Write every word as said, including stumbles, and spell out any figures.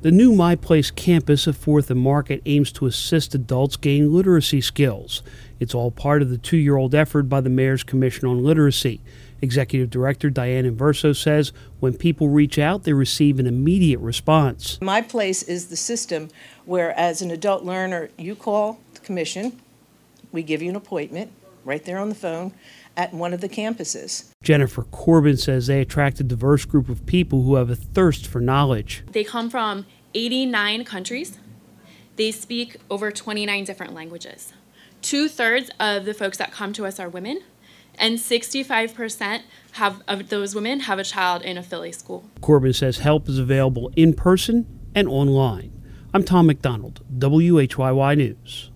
The new My Place campus at fourth and Market aims to assist adults gain literacy skills. It's all part of the two-year-old effort by the Mayor's Commission on Literacy. Executive Director Diane Inverso says when people reach out, they receive an immediate response. My Place is the system where, as an adult learner, you call the commission, we give you an appointment right there on the phone at one of the campuses. Jennifer Corbin says they attract a diverse group of people who have a thirst for knowledge. They come from eighty-nine countries. They speak over twenty-nine different languages. Two-thirds of the folks that come to us are women, and sixty-five percent have, of those women have a child in a Philly school. Corbin says help is available in person and online. I'm Tom McDonald, W H Y Y News.